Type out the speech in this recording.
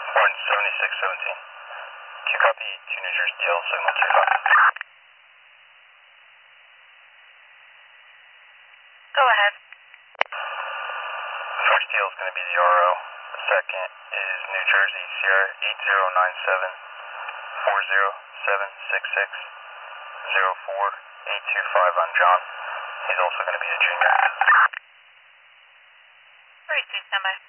Horn 7617. Q copy, 2 New Jersey TL, signal Q copy. Go ahead. First TL is going to be the RO. The second is New Jersey Sierra 8097 40766 on John. He's also going to be a junior. 36, stand by.